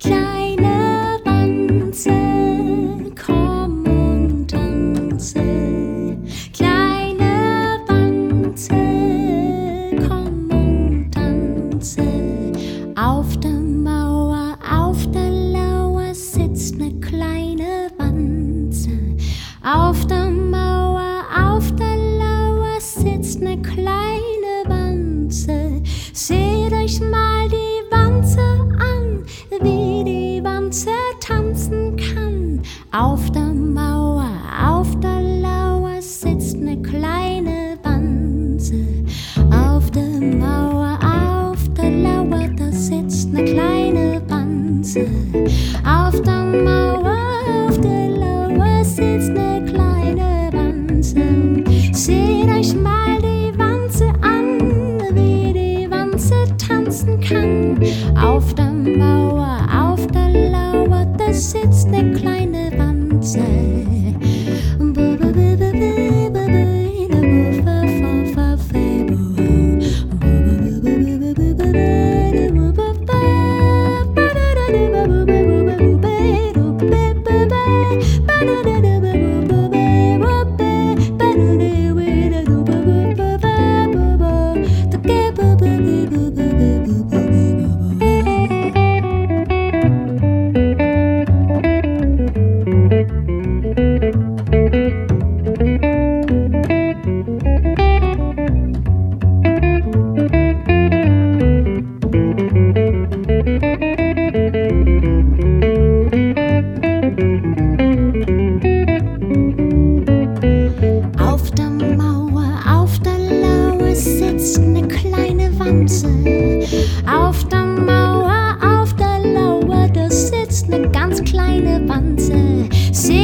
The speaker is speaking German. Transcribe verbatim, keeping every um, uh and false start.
Kleine Wanze, komm und tanze. Kleine Wanze, komm und tanze. Auf der Mauer, auf der Lauer sitzt ne kleine Wanze. Auf der Mauer, auf der Lauer sitzt ne kleine Wanze. Seht euch mal die Wanze an, wie die Wanze tanzen kann. Auf der Mauer, auf der Lauer sitzt ne kleine Wanze. Auf der Mauer, auf der Lauer, da sitzt ne kleine Wanze. Auf der Mauer, auf der Lauer sitzt ne kleine Wanze. Seht euch mal die Wanze an, wie die Wanze tanzen kann. Auf der Mauer, auf der Lauer, da sitzt ne kleine Wanze. Auf der Mauer, auf der Lauer sitzt ne kleine Wanze. Auf der Mauer, auf der Lauer, da sitzt ne ganz kleine Wanze.